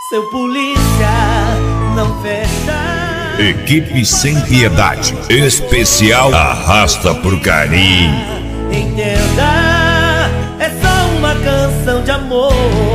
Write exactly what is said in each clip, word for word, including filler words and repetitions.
Seu polícia, não fecha. Equipe Sem Piedade, especial Arrasta Pro Carinho. Entenda, é só uma canção de amor.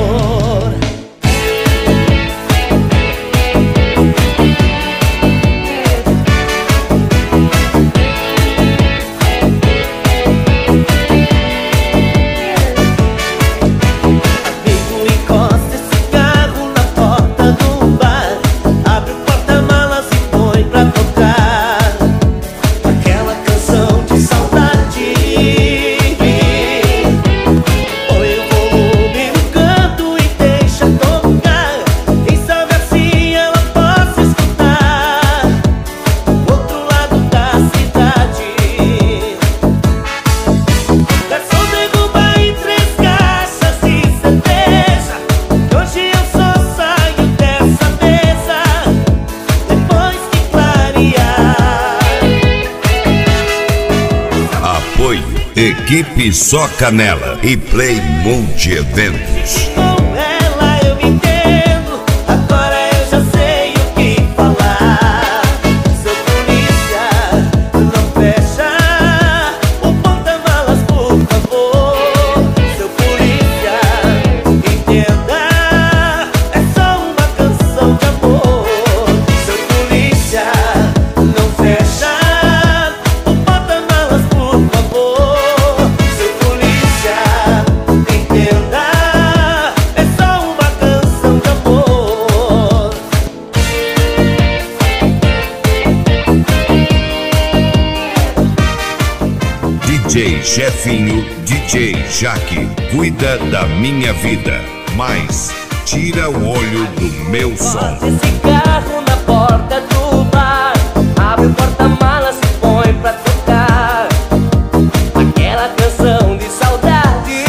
Equipe Só Canela e Play Multi Eventos. Com ela eu me entendo, agora eu já sei o que falar. Seu polícia, não fecha o porta-malas, por favor. Seu polícia, entenda, é só uma canção de amor. Seu polícia, não fecha o porta-malas, por favor. D J Chefinho, D J Jaque, cuida da minha vida, mas tira o olho do meu som. Esse carro na porta do bar, abre o porta-malas e põe pra tocar aquela canção de saudade.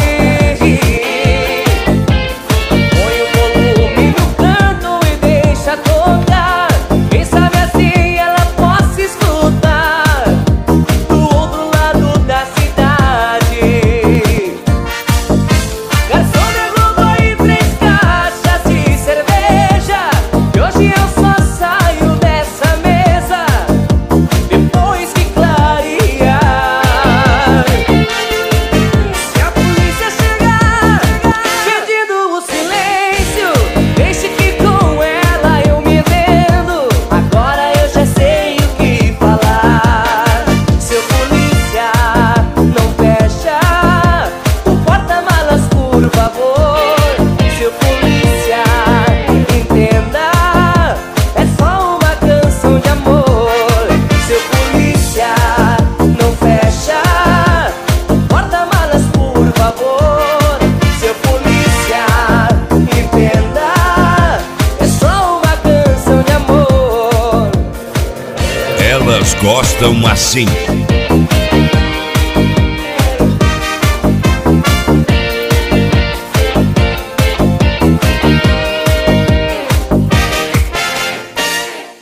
Põe o volume no canto e deixa tocar. Quem sabe assim ela possa escutar do outro lado da cidade. Garçom, derruba aí três caixas de cerveja, que hoje eu só saio dessa mesa depois que clarear. Se a polícia chegar pedindo o silêncio, deixe que com ela eu me entendo. Agora eu já sei o que falar. Seu polícia, não fecha o porta-malas, por favor. Seu polícia, entenda, é só uma canção de amor. Seu polícia, não fecha o porta-malas, por favor. Seu polícia, entenda, é só uma canção de amor. Elas gostam assim.